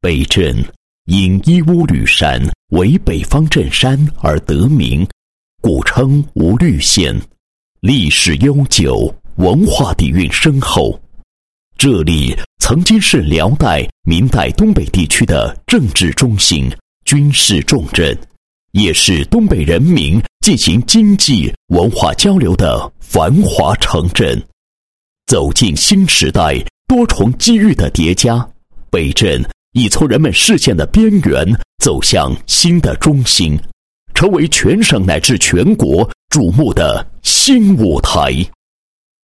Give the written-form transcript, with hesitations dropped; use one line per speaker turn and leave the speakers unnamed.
北镇因伊乌吕山为北方镇山而得名，故称无虑县，历史悠久，文化底蕴深厚。这里曾经是辽代、明代东北地区的政治中心、军事重镇，也是东北人民进行经济文化交流的繁华城镇。走进新时代多重机遇的叠加，北镇已从人们视线的边缘走向新的中心，成为全省乃至全国瞩目的新舞台。